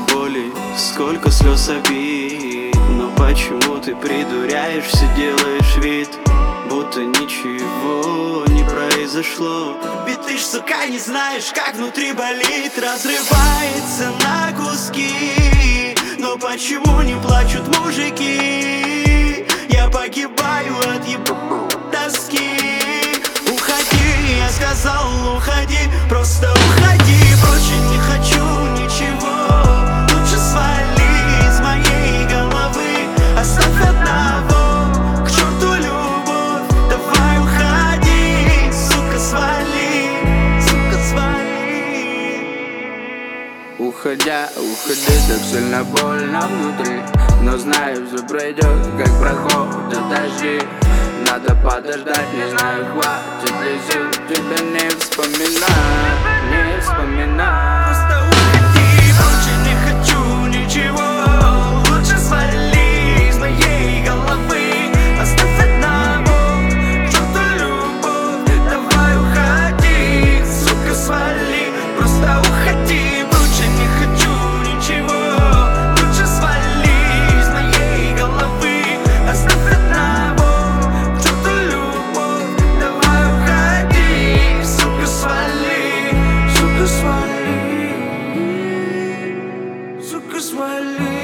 боли, сколько слез обид. Но почему ты придуряешься, делаешь вид, будто ничего не произошло? Ведь ты ж, сука, не знаешь, как внутри болит, разрывается на куски. Но почему не плачут мужики? Я погибаю от тоски. Уходи, я сказал, уходи, просто уходи. Больше не хочу ничего, лучше свали из моей головы. Оставь одного, к черту любовь, давай уходи, сука, свали, сука, свали. Уходя, уходи, так сильно больно внутри, но знаю, все пройдет, как проходят дожди. Надо подождать, не знаю, хватит ли сил тебя не вспоминать, не вспоминать. Просто уходи, больше не хочу ничего, лучше свали из моей головы. Оставь одного, к черту любовь, давай уходи, сука, свали. Просто уходи, больше не хочу ничего, лучше свали из моей головы. Оставь одного, к черту любовь, давай уходи, сука, свали, сука, свали, сука, свали.